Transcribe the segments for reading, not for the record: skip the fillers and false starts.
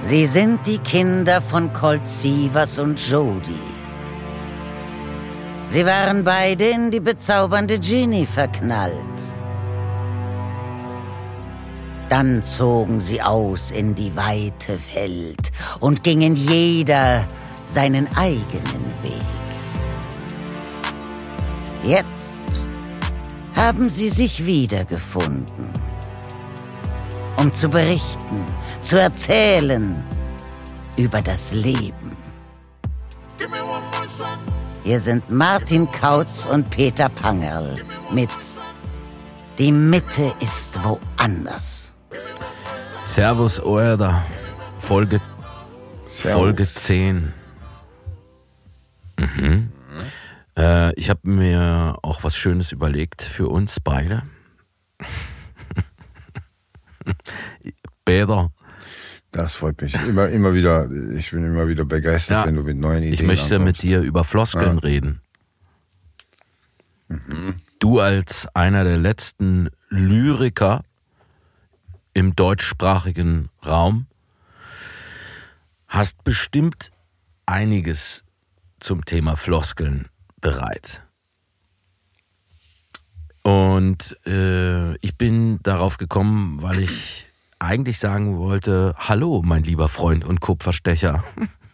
Sie sind die Kinder von Colt Sievers und Jody. Sie waren beide in die bezaubernde Ginny verknallt. Dann zogen sie aus in die weite Welt und gingen jeder seinen eigenen Weg. Jetzt haben sie sich wiedergefunden, um zu berichten, zu erzählen über das Leben. Hier sind Martin Kautz und Peter Pangerl mit Die Mitte ist woanders. Servus, Oerda. Folge 10. Ich habe mir auch was Schönes überlegt für uns beide. Peter. Das freut mich. Immer wieder, ich bin immer wieder begeistert, wenn du mit neuen Ideen Ich möchte ankommst. mit dir über Floskeln reden. Du als einer der letzten Lyriker im deutschsprachigen Raum hast bestimmt einiges zum Thema Floskeln bereit. Und ich bin darauf gekommen, weil ich eigentlich sagen wollte, hallo, mein lieber Freund und Kupferstecher.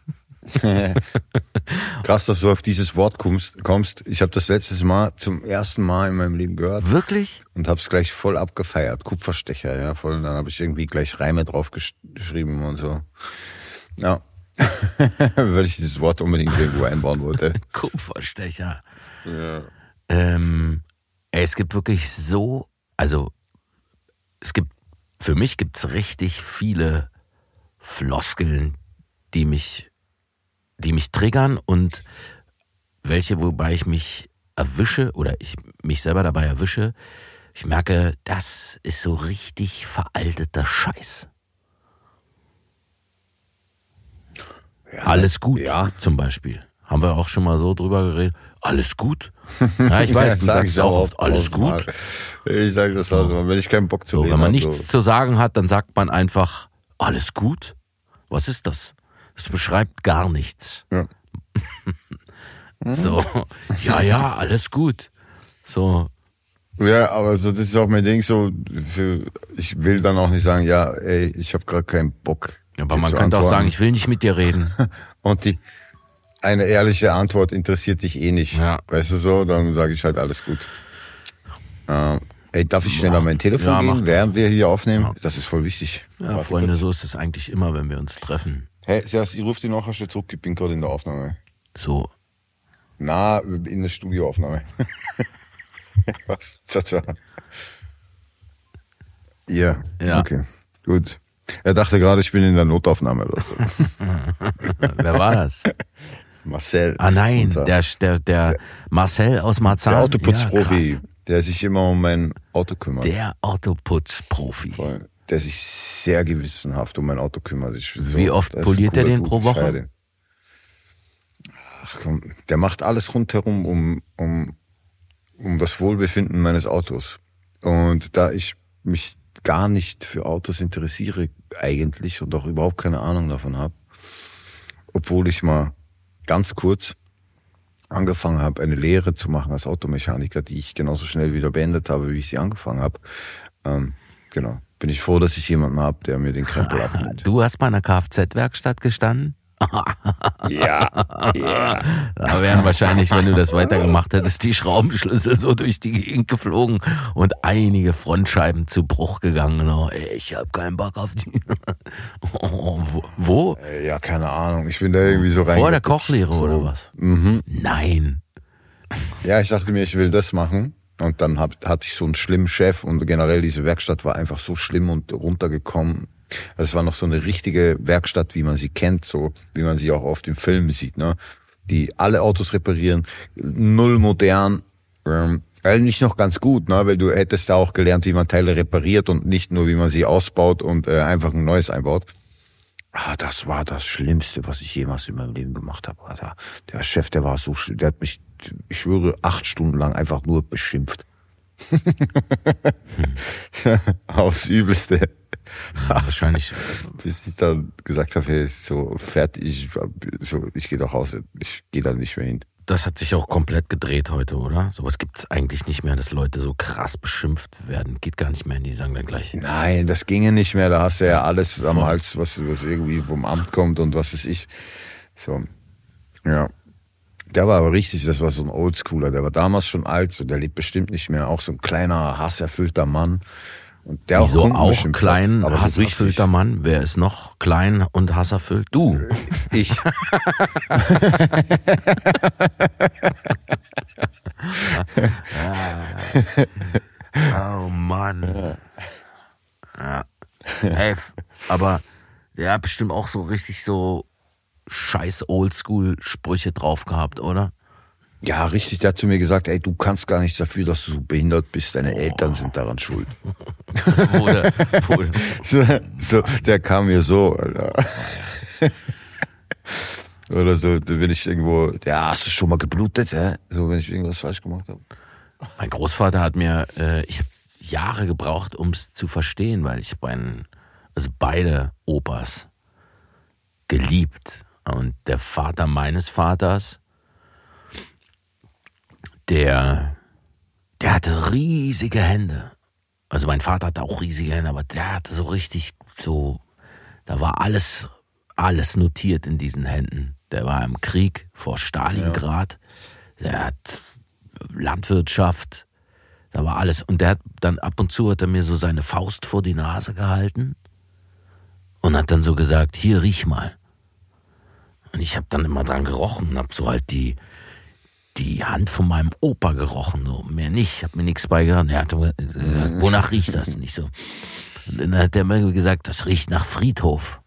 Krass, dass du auf dieses Wort kommst. Ich habe das zum ersten Mal in meinem Leben gehört. Wirklich? Und habe es gleich voll abgefeiert. Kupferstecher, ja, voll. Und dann habe ich irgendwie gleich Reime drauf geschrieben und so. Ja, weil ich dieses Wort unbedingt irgendwo einbauen wollte. Kupferstecher. Ja. Es gibt wirklich für mich gibt's richtig viele Floskeln, die mich triggern und wobei ich mich erwische oder ich mich selber dabei erwische, ich merke, das ist so richtig veralteter Scheiß. Ja, Alles gut, ja. Zum Beispiel. Haben wir auch schon mal so drüber geredet. Alles gut? Ja, ich weiß, du sagst auch oft, alles gut. Ich sage das auch immer, wenn ich keinen Bock zu reden habe. Wenn man nichts zu sagen hat, dann sagt man einfach, alles gut? Was ist das? Das beschreibt gar nichts. Ja. So, ja, alles gut. So. Ja, aber so, das ist auch mein Ding so, ich will dann auch nicht sagen, ja, ey, ich habe gerade keinen Bock. Ja, aber man könnte auch sagen, ich will nicht mit dir reden. Und eine ehrliche Antwort interessiert dich eh nicht. Ja. Weißt du so, dann sage ich halt alles gut. Ey, darf ich schnell an mein Telefon gehen, während wir hier aufnehmen? Ja. Das ist voll wichtig. Ja, warte, Freunde, kurz. So ist es eigentlich immer, wenn wir uns treffen. Hey, ich rufe dich nachher schon zurück, ich bin gerade in der Aufnahme. So. Na, in der Studioaufnahme. Was? Ciao. Ja, okay, gut. Er dachte gerade, ich bin in der Notaufnahme oder so. Wer war das? Marcel. Ah nein, der Marcel aus Marzahn. Der Autoputzprofi, der sich immer um mein Auto kümmert. Der Autoputzprofi. Voll. Der sich sehr gewissenhaft um mein Auto kümmert. Wie oft poliert er den pro Woche? Ach komm, der macht alles rundherum um das Wohlbefinden meines Autos. Und da ich mich gar nicht für Autos interessiere eigentlich und auch überhaupt keine Ahnung davon habe, obwohl ich mal ganz kurz angefangen habe, eine Lehre zu machen als Automechaniker, die ich genauso schnell wieder beendet habe, wie ich sie angefangen habe. Genau. Bin ich froh, dass ich jemanden habe, der mir den Krempel abnimmt. Du hast bei einer Kfz-Werkstatt gestanden? Ja. Da wären wahrscheinlich, wenn du das weitergemacht hättest, die Schraubenschlüssel so durch die Gegend geflogen und einige Frontscheiben zu Bruch gegangen. So, ich hab keinen Bock auf die. Wo? Ja, keine Ahnung. Ich bin da irgendwie so rein. Vor der Kochlehre so. Oder was? Mhm. Nein. Ja, ich dachte mir, ich will das machen. Und dann hatte ich so einen schlimmen Chef und generell diese Werkstatt war einfach so schlimm und runtergekommen. Also es war noch so eine richtige Werkstatt, wie man sie kennt, so wie man sie auch oft im Film sieht, ne? Die alle Autos reparieren, null modern, eigentlich noch ganz gut, ne? Weil du hättest da auch gelernt, wie man Teile repariert und nicht nur, wie man sie ausbaut und einfach ein neues einbaut. Das war das Schlimmste, was ich jemals in meinem Leben gemacht habe, Alter. Der Chef, der war so schlimm, der hat mich, ich schwöre, 8 Stunden lang einfach nur beschimpft. Aufs Übelste. Ja, wahrscheinlich. Bis ich dann gesagt habe, hey, so fertig, ich gehe doch raus, ich gehe da nicht mehr hin. Das hat sich auch komplett gedreht heute, oder? Sowas gibt es eigentlich nicht mehr, dass Leute so krass beschimpft werden. Geht gar nicht mehr, die sagen dann gleich. Nein, das ginge nicht mehr, da hast du ja alles am Hals, was irgendwie vom Amt kommt und was weiß ich. So, ja. Der war aber richtig, das war so ein Oldschooler, der war damals schon alt, so, der lebt bestimmt nicht mehr, auch so ein kleiner, hasserfüllter Mann. Und der Wieso auch klein, aber hasserfüllter Mann? Wer ist noch klein und hasserfüllt? Du. Ich. Oh Mann. Ja. Hey, aber der hat bestimmt auch so richtig so scheiß Oldschool-Sprüche drauf gehabt, oder? Ja, richtig, der hat zu mir gesagt, ey, du kannst gar nichts dafür, dass du so behindert bist, deine Eltern sind daran schuld. So, der kam mir so, Alter. Oder so, wenn ich irgendwo, ja, hast du schon mal geblutet, hä? So, wenn ich irgendwas falsch gemacht habe. Mein Großvater hat mir, ich habe Jahre gebraucht, um es zu verstehen, weil ich beide Opas geliebt. Und der Vater meines Vaters, der hatte riesige Hände. Also mein Vater hatte auch riesige Hände, aber der hatte so richtig so, da war alles notiert in diesen Händen. Der war im Krieg vor Stalingrad, der hat Landwirtschaft, da war alles. Und der hat dann ab und zu hat er mir so seine Faust vor die Nase gehalten und hat dann so gesagt, hier, riech mal. Und ich habe dann immer dran gerochen und habe so halt die Hand von meinem Opa gerochen, so mehr nicht, ich habe mir nichts beigebracht. Er hat gesagt, wonach riecht das? Nicht so. Und dann hat er mir gesagt, das riecht nach Friedhof.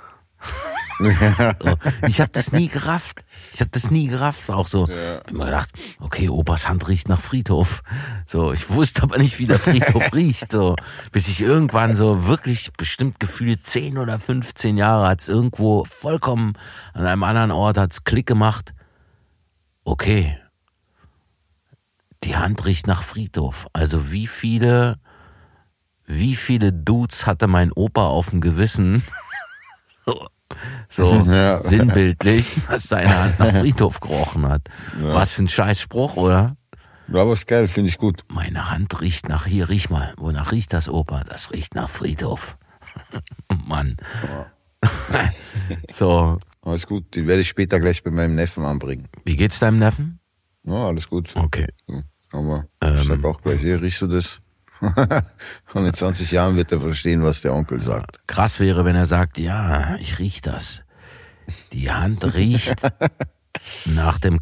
So. Ich habe das nie gerafft. War auch so, hab immer gedacht, okay, Opas Hand riecht nach Friedhof. So, ich wusste aber nicht, wie der Friedhof riecht. So, bis ich irgendwann so wirklich bestimmt gefühlt 10 oder 15 Jahre hat's irgendwo vollkommen an einem anderen Ort hat's Klick gemacht. Okay, die Hand riecht nach Friedhof. Also wie viele Dudes hatte mein Opa auf dem Gewissen? So ja. Sinnbildlich, dass seine Hand nach Friedhof gerochen hat. Ja. Was für ein Scheißspruch, oder? Ja, aber ist geil, finde ich gut. Meine Hand riecht nach, hier, riech mal. Wonach riecht das, Opa? Das riecht nach Friedhof. Mann. Ja. So. Alles gut, die werde ich später gleich bei meinem Neffen anbringen. Wie geht's deinem Neffen? Ja, alles gut. Okay. Aber ich sag auch gleich, hier, riechst du das? Und in 20 Jahren wird er verstehen, was der Onkel sagt. Krass wäre, wenn er sagt, ja, ich riech das. Die Hand riecht nach dem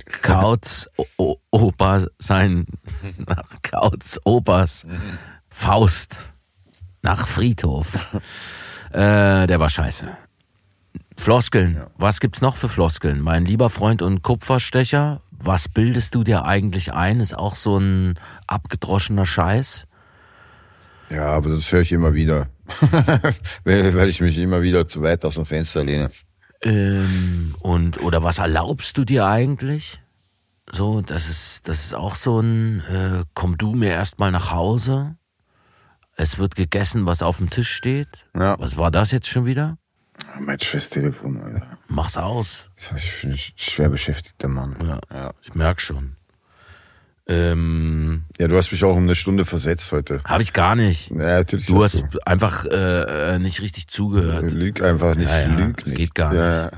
nach Kauts Opas Faust nach Friedhof. Der war scheiße. Floskeln. Ja. Was gibt's noch für Floskeln? Mein lieber Freund und Kupferstecher, was bildest du dir eigentlich ein? Ist auch so ein abgedroschener Scheiß? Ja, aber das höre ich immer wieder. Weil ich mich immer wieder zu weit aus dem Fenster lehne. Oder was erlaubst du dir eigentlich? So, das ist auch so ein, komm du mir erstmal nach Hause. Es wird gegessen, was auf dem Tisch steht. Ja. Was war das jetzt schon wieder? Mein Scheiß-Telefon, Alter. Mach's aus. Ich bin ein schwer beschäftigter Mann. Ja. Ich merk schon. Ja, du hast mich auch um eine Stunde versetzt heute. Habe ich gar nicht. Ja, natürlich. Du hast einfach nicht richtig zugehört. Lüg einfach nicht. Lüg das geht gar nicht.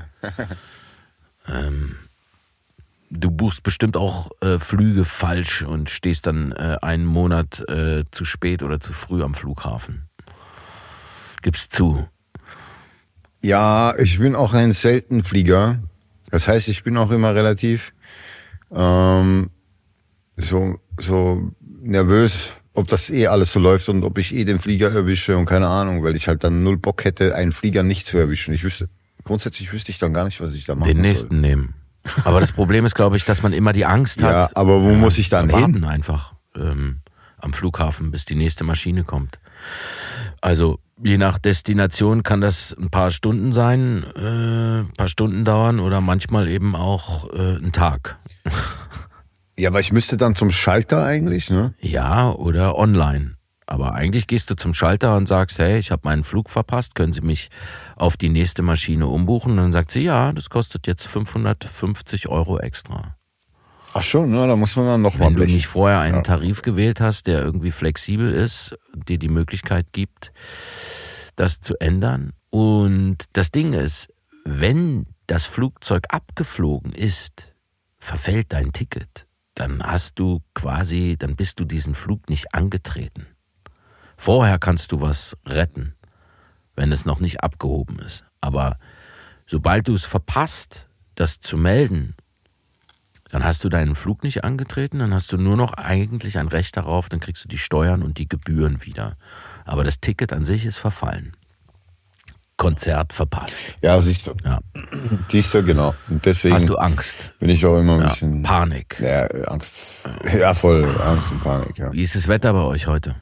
Du buchst bestimmt auch Flüge falsch und stehst dann einen Monat zu spät oder zu früh am Flughafen. Gib's zu. Ja, ich bin auch ein Seltenflieger. Das heißt, ich bin auch immer relativ so nervös, ob das alles so läuft und ob ich den Flieger erwische und keine Ahnung, weil ich halt dann null Bock hätte, einen Flieger nicht zu erwischen. Grundsätzlich wüsste ich dann gar nicht, was ich da machen soll. Den nächsten nehmen. Aber das Problem ist, glaube ich, dass man immer die Angst hat. Ja, aber wo muss ich dann hin? Einfach am Flughafen, bis die nächste Maschine kommt. Also je nach Destination kann das ein paar Stunden sein, ein paar Stunden dauern oder manchmal eben auch ein Tag. Ja, aber ich müsste dann zum Schalter eigentlich, ne? Ja, oder online. Aber eigentlich gehst du zum Schalter und sagst, hey, ich habe meinen Flug verpasst, können Sie mich auf die nächste Maschine umbuchen? Und dann sagt sie, ja, das kostet jetzt 550 € extra. Ach schon, ne? Da muss man dann nochmal Wenn du blechen. nicht vorher einen Tarif gewählt hast, der irgendwie flexibel ist, dir die Möglichkeit gibt, das zu ändern. Und das Ding ist, wenn das Flugzeug abgeflogen ist, verfällt dein Ticket. Dann bist du diesen Flug nicht angetreten. Vorher kannst du was retten, wenn es noch nicht abgehoben ist. Aber sobald du es verpasst, das zu melden, dann hast du deinen Flug nicht angetreten, dann hast du nur noch eigentlich ein Recht darauf, dann kriegst du die Steuern und die Gebühren wieder. Aber das Ticket an sich ist verfallen. Konzert verpasst. Ja, siehst du. Ja. Siehst du, genau. Und deswegen Hast du Angst? bin ich auch immer ein bisschen... Panik. Ja, Angst. Ja, voll Angst und Panik, ja. Wie ist das Wetter bei euch heute?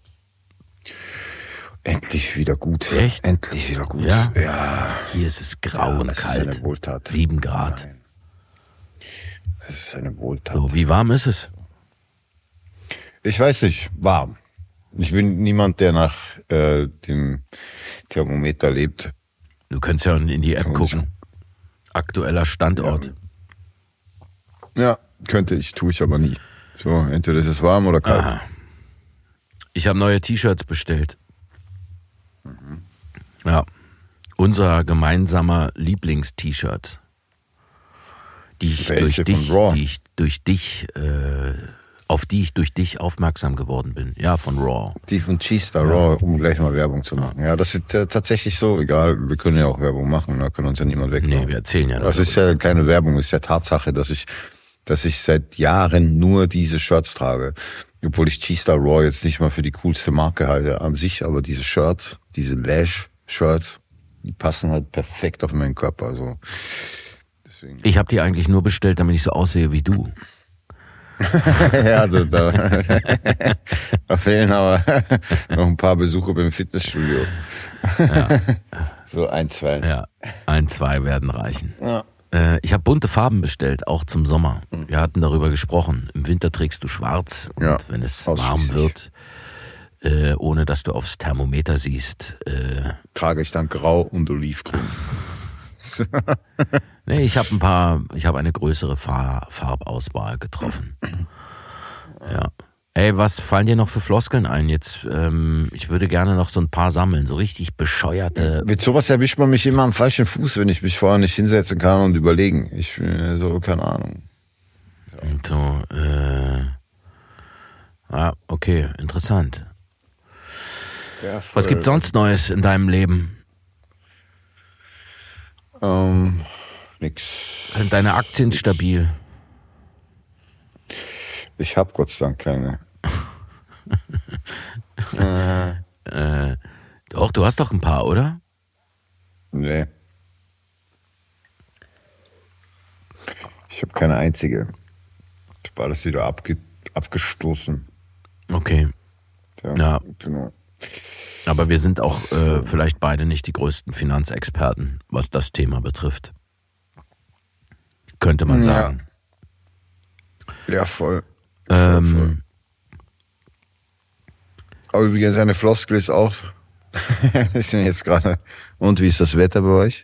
Endlich wieder gut. Echt? Endlich wieder gut. Ja? Ja. Hier ist es grau und Das ist kalt. eine Wohltat. 7 Grad. Nein. Das ist eine Wohltat. So, wie warm ist es? Ich weiß nicht, warm. Ich bin niemand, der nach dem Thermometer lebt. Du könntest ja in die App Kann man sich- gucken. Aktueller Standort. Ja, könnte ich, tue ich aber nie. So, entweder ist es warm oder kalt. Aha. Ich habe neue T-Shirts bestellt. Ja, unser gemeinsamer Lieblings-T-Shirt. Welche von Raw? Auf die ich durch dich aufmerksam geworden bin. Ja, von Raw. Die von Cheese Raw, um gleich mal Werbung zu machen. Ja, das ist tatsächlich so, egal, wir können ja auch Werbung machen, da kann uns ja niemand wegnehmen. Nee, wir erzählen ja Das darüber. ist ja keine Werbung, ist ja Tatsache, dass ich seit Jahren nur diese Shirts trage. Obwohl ich Cheese Raw jetzt nicht mal für die coolste Marke halte an sich, aber diese Shirts, diese Lash-Shirts, die passen halt perfekt auf meinen Körper. Also deswegen. Ich habe die eigentlich nur bestellt, damit ich so aussehe wie du. Ja, da fehlen aber noch ein paar Besuche beim Fitnessstudio. Ja. So 1, 2. Ja, 1, 2 werden reichen. Ja. Ich habe bunte Farben bestellt, auch zum Sommer. Wir hatten darüber gesprochen. Im Winter trägst du schwarz und Ja, wenn es warm ausschließlich. wird, ohne dass du aufs Thermometer siehst. Trage ich dann grau und olivgrün. Nee, ich habe eine größere Farbauswahl getroffen. Ja. Ey, was fallen dir noch für Floskeln ein jetzt? Ich würde gerne noch so ein paar sammeln, so richtig bescheuerte. Mit sowas erwischt man mich immer am falschen Fuß, wenn ich mich vorher nicht hinsetzen kann und überlegen. Ich so, keine Ahnung. Und so, okay, interessant. Ja, Was gibt's sonst Neues in deinem Leben? Nix. Sind deine Aktien stabil? Ich hab Gott sei Dank keine. Doch, du hast doch ein paar, oder? Nee. Ich habe keine einzige. Ich war das wieder abgestoßen. Okay. Ja. Genau. Aber wir sind auch vielleicht beide nicht die größten Finanzexperten, was das Thema betrifft. Könnte man sagen. Ja, voll. Voll. Aber übrigens, eine Floskel ist auch, ist mir jetzt gerade, und wie ist das Wetter bei euch?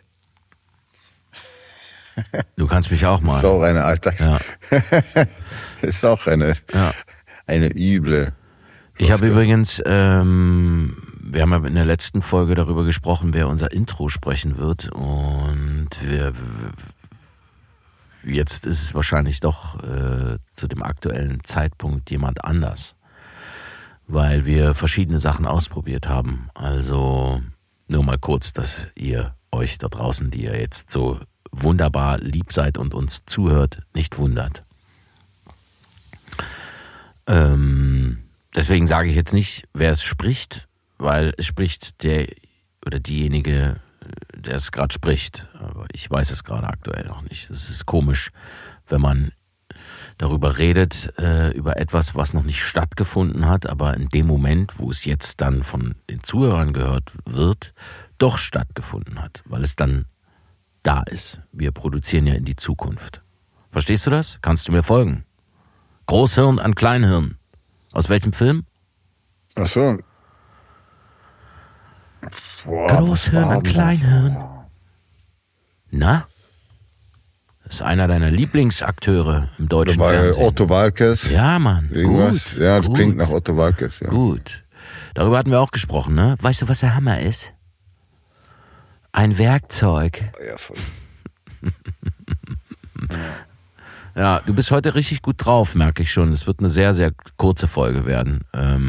Du kannst mich auch mal. Ist auch eine Alltags... Ja. Ist auch eine üble... Ich habe übrigens, wir haben ja in der letzten Folge darüber gesprochen, wer unser Intro sprechen wird. Und jetzt ist es wahrscheinlich doch zu dem aktuellen Zeitpunkt jemand anders. Weil wir verschiedene Sachen ausprobiert haben. Also nur mal kurz, dass ihr euch da draußen, die ihr jetzt so wunderbar lieb seid und uns zuhört, nicht wundert. Deswegen sage ich jetzt nicht, wer es spricht, weil es spricht der oder diejenige, der es gerade spricht. Aber ich weiß es gerade aktuell noch nicht. Es ist komisch, wenn man darüber redet, über etwas, was noch nicht stattgefunden hat, aber in dem Moment, wo es jetzt dann von den Zuhörern gehört wird, doch stattgefunden hat, weil es dann da ist. Wir produzieren ja in die Zukunft. Verstehst du das? Kannst du mir folgen? Großhirn an Kleinhirn. Aus welchem Film? Ach so. Boah, Großhirn an Kleinhirn. Na? Das ist einer deiner Lieblingsakteure im deutschen Bei Fernsehen. Otto Walkes. Ja, Mann. Irgendwas. Gut, Ja, das gut, klingt nach Otto Walkes. Ja. Gut. Darüber hatten wir auch gesprochen, ne? Weißt du, was der Hammer ist? Ein Werkzeug. Ja, voll. Ja, du bist heute richtig gut drauf, merke ich schon. Es wird eine sehr, sehr kurze Folge werden.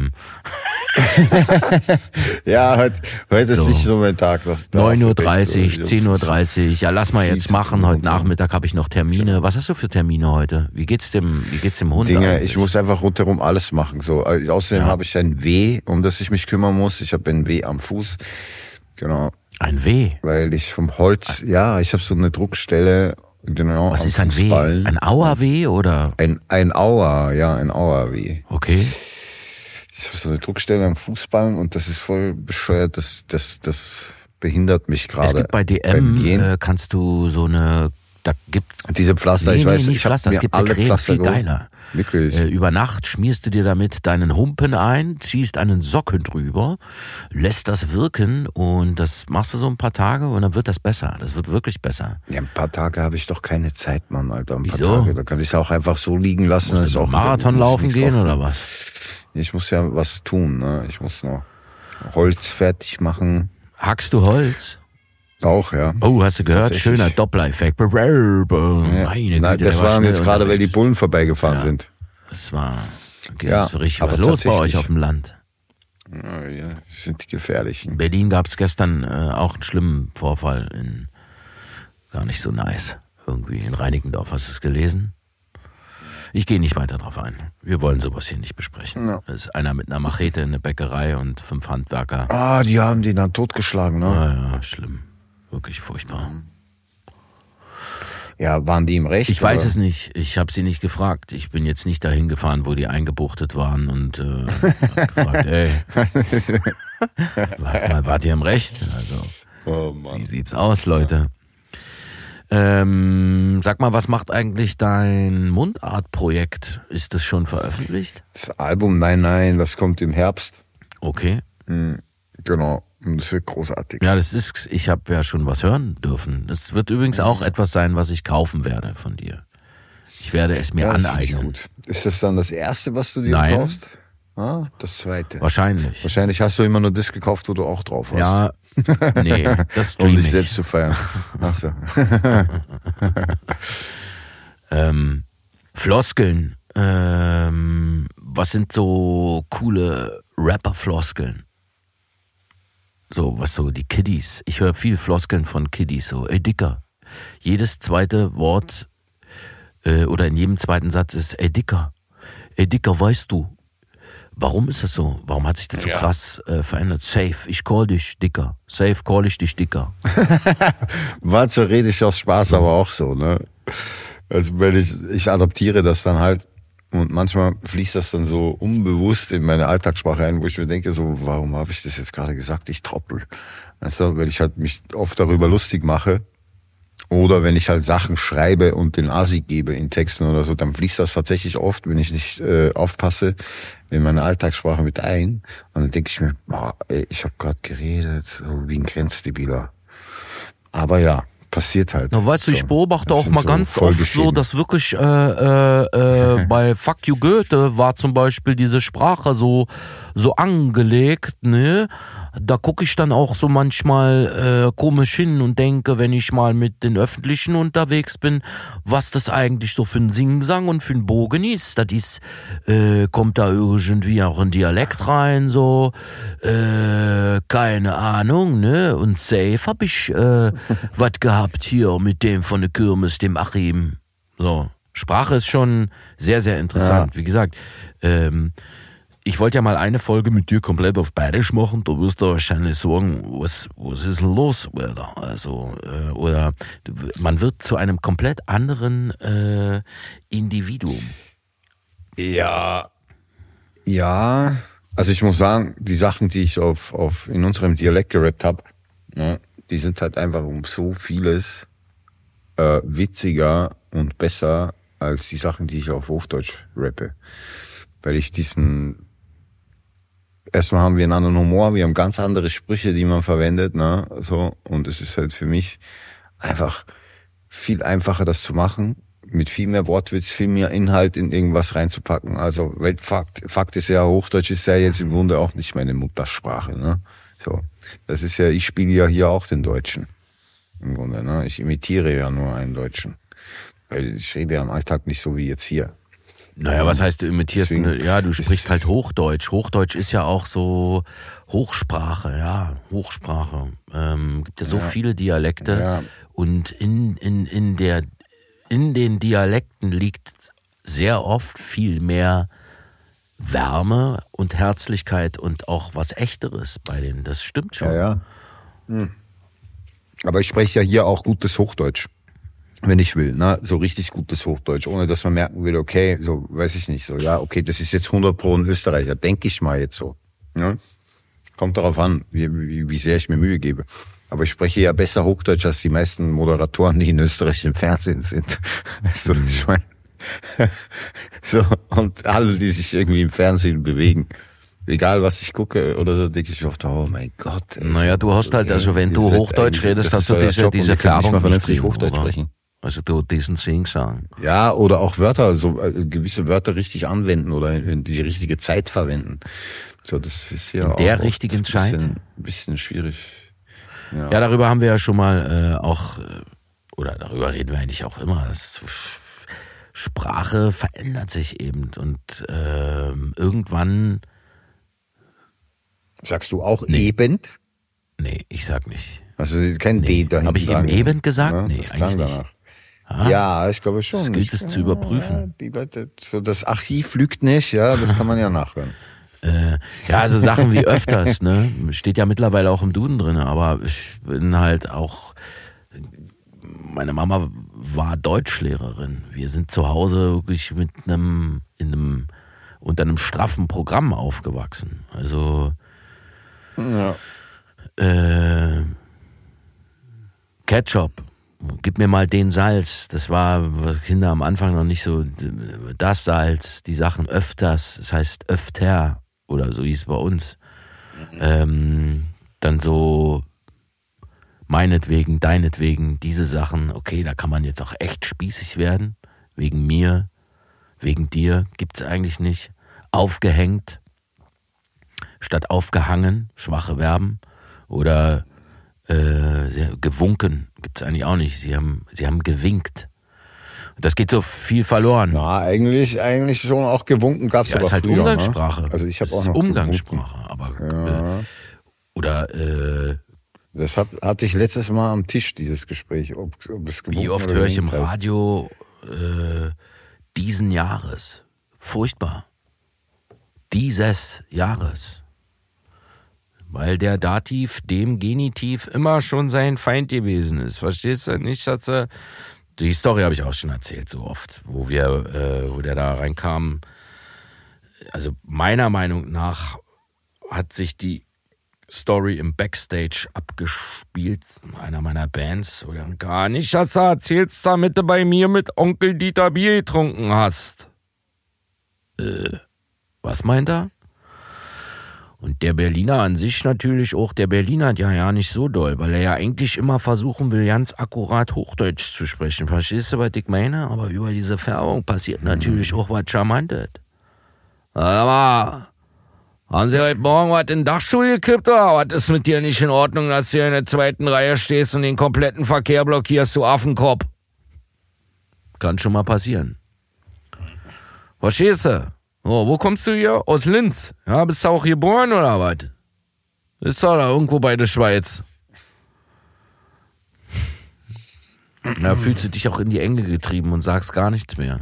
Ja, heute ist So. nicht so mein Tag. 9.30 Uhr, 10.30 Uhr. Ja, lass mal jetzt machen. Heute Nachmittag habe ich noch Termine. Was hast du für Termine heute? Wie geht's dem Hund? Dinge, eigentlich? ich muss einfach rundherum alles machen. So, außerdem habe ich ein Weh, um das ich mich kümmern muss. Ich habe ein Weh am Fuß. Genau. Ein Weh? Weil ich vom Holz, ja, ich habe so eine Druckstelle. Genau, Was am ist ein Weh? Fußballen. Ein Auerweh oder? Ein Auer, ja, ein Auerweh. Okay. Ich habe so eine Druckstelle am Fußballen und das ist voll bescheuert. Das behindert mich gerade. Es gibt bei Beim Gehen. DM, kannst du so eine, da gibt's, Diese Pflaster, nee, ich weiß, nicht ich habe Pflaster, es mir gibt alle eine Creme, Pflaster viel geholt. geiler. Wirklich. Über Nacht schmierst du dir damit deinen Humpen ein, ziehst einen Socken drüber, lässt das wirken und das machst du so ein paar Tage und dann wird das besser. Das wird wirklich besser. Ja, ein paar Tage habe ich doch keine Zeit, Mann, Alter. Ein paar Wieso? Tage. Da kann ich es auch einfach so liegen lassen. Musst Das ist du auch Marathon muss ich laufen nichts gehen drauf oder tun. was? Ich muss ja was tun, ne? Ich muss noch Holz fertig machen. Hackst du Holz? Auch, ja. Oh, hast du gehört? Tatsächlich. Schöner Doppler-Effekt. Ja. Meine Nein, Güte, das der war waren schnell jetzt gerade, weil die unterwegs. Bullen vorbeigefahren sind. Das war, okay, Ja, das war richtig aber was los bei euch tatsächlich. auf dem Land. Ja, das sind die gefährlichen. In Berlin gab es gestern auch einen schlimmen Vorfall gar nicht so nice. Irgendwie in Reinickendorf. Hast du es gelesen? Ich gehe nicht weiter drauf ein. Wir wollen sowas hier nicht besprechen. Ja. Da ist einer mit einer Machete in der Bäckerei und 5 Handwerker. Ah, die haben den dann totgeschlagen, ne? Ja, schlimm. Wirklich furchtbar. Ja, waren die im Recht? Ich weiß oder? es nicht. Ich habe sie nicht gefragt. Ich bin jetzt nicht dahin gefahren, wo die eingebuchtet waren und hab gefragt, ey, wart ihr im Recht? Also, Oh, wie Mann. sieht's aus, Leute? Sag mal, was macht eigentlich dein Mundart-Projekt? Ist das schon veröffentlicht? Das Album, nein, das kommt im Herbst. Okay. Genau. Und das wird großartig. Ja, ich habe ja schon was hören dürfen. Das wird übrigens auch etwas sein, was ich kaufen werde von dir. Ich werde es mir das finde ich aneignen. gut. Ist das dann das erste, was du dir Nein. kaufst? Ah, das zweite. Wahrscheinlich. Wahrscheinlich hast du immer nur das gekauft, wo du auch drauf hast. Ja, nee, das Um stream dich ich. selbst zu feiern. Ach so. Floskeln. Was sind so coole Rapper-Floskeln? So, was so die Kiddies. Ich höre viel Floskeln von Kiddies. So, ey Dicker. Jedes zweite Wort oder in jedem zweiten Satz ist, ey Dicker. Ey Dicker, weißt du. Warum ist das so? Warum hat sich das so krass verändert? Safe, ich call dich Dicker. Safe, call ich dich Dicker. Manchmal rede ich aus Spaß, aber auch so, ne? Also wenn ich adaptiere das dann halt und manchmal fließt das dann so unbewusst in meine Alltagssprache ein, wo ich mir denke so, warum habe ich das jetzt gerade gesagt? Ich Trottel. Weißt du, weil ich halt mich oft darüber lustig mache. Oder wenn ich halt Sachen schreibe und den Asi gebe in Texten oder so, dann fließt das tatsächlich oft, wenn ich nicht aufpasse, in meine Alltagssprache mit ein. Und dann denke ich mir, boah, ey, ich habe gerade geredet, so wie ein Grenzdebiler. Aber ja, passiert halt. Na, weißt du, ich So. beobachte Das auch sind mal so ganz oft so, Folgeschäden. dass wirklich bei Fuck You Goethe war zum Beispiel diese Sprache so angelegt, ne? Da gucke ich dann auch so manchmal komisch hin und denke, wenn ich mal mit den Öffentlichen unterwegs bin, was das eigentlich so für ein Singsang und für ein Bogen ist. Das ist, kommt da irgendwie auch ein Dialekt rein, so, keine Ahnung, ne? Und safe hab ich was gehabt hier mit dem von der Kirmes, dem Achim. So, Sprache ist schon sehr, sehr interessant. Wie gesagt, ich wollte ja mal eine Folge mit dir komplett auf Bayerisch machen. Da wirst du wahrscheinlich sagen, was ist denn los, Alter? Also, oder man wird zu einem komplett anderen Individuum. Ja. Also ich muss sagen, die Sachen, die ich in unserem Dialekt gerappt habe, ne, die sind halt einfach um so vieles witziger und besser als die Sachen, die ich auf Hochdeutsch rappe. Weil ich erstmal haben wir einen anderen Humor, wir haben ganz andere Sprüche, die man verwendet, ne, so. Und es ist halt für mich einfach viel einfacher, das zu machen, mit viel mehr Wortwitz, viel mehr Inhalt in irgendwas reinzupacken. Also, weil Fakt ist ja, Hochdeutsch ist ja jetzt im Grunde auch nicht meine Muttersprache, ne. So. Das ist ja, ich spiele ja hier auch den Deutschen. Im Grunde, ne. Ich imitiere ja nur einen Deutschen. Weil ich rede ja im Alltag nicht so wie jetzt hier. Naja, was heißt, du imitierst? Deswegen, Ja, du sprichst halt Hochdeutsch. Hochdeutsch ist ja auch so Hochsprache, ja, Hochsprache. Gibt ja so viele Dialekte. Ja. Und in den Dialekten liegt sehr oft viel mehr Wärme und Herzlichkeit und auch was Echteres bei denen. Das stimmt schon. Ja. Aber ich spreche ja hier auch gutes Hochdeutsch. Wenn ich will, ne, so richtig gutes Hochdeutsch, ohne dass man merken will, okay, so, weiß ich nicht, so, ja, okay, das ist jetzt 100% ein Österreicher, denke ich mal jetzt so, ne? Kommt darauf an, wie sehr ich mir Mühe gebe. Aber ich spreche ja besser Hochdeutsch als die meisten Moderatoren, die in Österreich im Fernsehen sind. Weißt du, was ich meine? So, und alle, die sich irgendwie im Fernsehen bewegen. Egal, was ich gucke oder so, denke ich oft, oh mein Gott. Ey, naja, du hast halt, also wenn du Hochdeutsch redest, hast du diese Färbung mal vernünftig nicht, Hochdeutsch oder? sprechen. Also du diesen Sing-Sang. Ja, oder auch Wörter, so gewisse Wörter richtig anwenden oder in die richtige Zeit verwenden. So, das ist ja In der auch richtigen Zeit? Ein bisschen schwierig. Ja, darüber haben wir ja schon mal oder darüber reden wir eigentlich auch immer. Sprache verändert sich eben und irgendwann. Sagst du auch eben? Nee, ich sag nicht. Also kein D dahinter. Habe ich eben gesagt? Ja, Nee, das eigentlich klang nicht. danach. Ah, Ja, ich glaube schon. Das gilt es zu überprüfen. Ja, die Leute, so das Archiv lügt nicht, ja, das kann man ja nachhören. ja, also Sachen wie öfters, ne? Steht ja mittlerweile auch im Duden drin, aber ich bin halt auch. Meine Mama war Deutschlehrerin. Wir sind zu Hause wirklich unter einem straffen Programm aufgewachsen. Also Ja. Ketchup, gib mir mal den Salz. Das war Kinder am Anfang noch nicht so. Das Salz, die Sachen öfters, das heißt öfter oder so hieß es bei uns. Dann so meinetwegen, deinetwegen, diese Sachen. Okay, da kann man jetzt auch echt spießig werden. Wegen mir, wegen dir, gibt's eigentlich nicht. Aufgehängt statt aufgehangen, schwache Verben. Oder gewunken, gibt's eigentlich auch nicht. Sie haben gewinkt. Und das geht so viel verloren. Na, eigentlich schon auch gewunken gab's Ja, aber ist halt früher, Umgangssprache. Ne? Also ich habe Das auch ist noch Umgangssprache, aber Ja. oder Das hatte ich letztes Mal am Tisch, dieses Gespräch. Ob es wie oft höre ich im Radio diesen Jahres. Furchtbar. Dieses Jahres. Weil der Dativ dem Genitiv immer schon sein Feind gewesen ist. Verstehst du nicht, Schatze? Die Story habe ich auch schon erzählt, so oft, wo der da reinkam. Also meiner Meinung nach hat sich die Story im Backstage abgespielt, einer meiner Bands, oder gar nicht, dass du erzählst, damit du bei mir mit Onkel Dieter Bier getrunken hast. Was meint er? Und der Berliner an sich natürlich auch, der Berliner ja nicht so doll, weil er ja eigentlich immer versuchen will, ganz akkurat Hochdeutsch zu sprechen. Verstehst du, was ich meine? Aber über diese Färbung passiert natürlich auch was Charmantes. Aber haben Sie heute Morgen was in den Dachstuhl gekippt oder was ist mit dir nicht in Ordnung, dass du in der zweiten Reihe stehst und den kompletten Verkehr blockierst, du Affenkopf? Kann schon mal passieren. Verstehst du? Oh, wo kommst du hier? Aus Linz. Ja, bist du auch geboren oder was? Bist du da irgendwo bei der Schweiz? Da fühlst du dich auch in die Enge getrieben und sagst gar nichts mehr.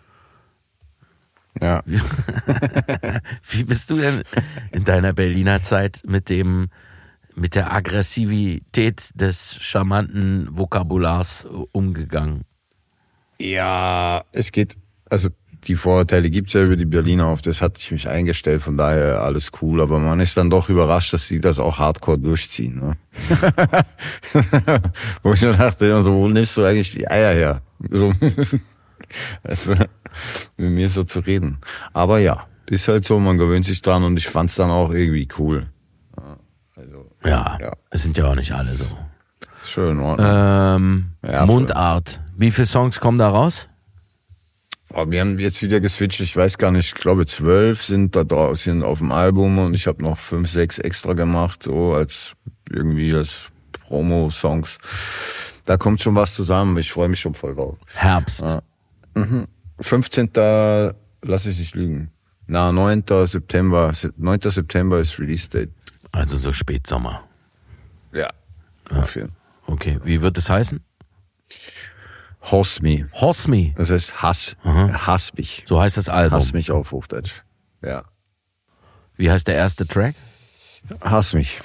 Ja. Wie bist du denn in deiner Berliner Zeit mit der Aggressivität des charmanten Vokabulars umgegangen? Ja, es geht, also die Vorurteile gibt's ja über die Berliner, auf das hatte ich mich eingestellt, von daher alles cool, aber man ist dann doch überrascht, dass die das auch hardcore durchziehen. Ne? Wo ich nur dachte, so, wo nimmst du eigentlich die Eier her? So. Also, mit mir so zu reden. Aber ja, ist halt so, man gewöhnt sich dran und ich fand's dann auch irgendwie cool. Also, Ja, es sind ja auch nicht alle so. Schön, oder? Mundart. Wie viele Songs kommen da raus? Aber wir haben jetzt wieder geswitcht, ich weiß gar nicht, ich glaube 12 sind da draußen auf dem Album und ich habe noch 5, 6 extra gemacht, so als Promo-Songs. Da kommt schon was zusammen, ich freue mich schon voll drauf. Herbst. Ja. 15. lass ich nicht lügen. 9. September. 9. September ist Release Date. Also so Spätsommer. Ja. Auf jeden Fall. Okay, wie wird es heißen? Hass Me. Hass Me. Das heißt Hass mich. So heißt das Album. Hass mich auf Hochdeutsch. Ja. Wie heißt der erste Track? Hass mich.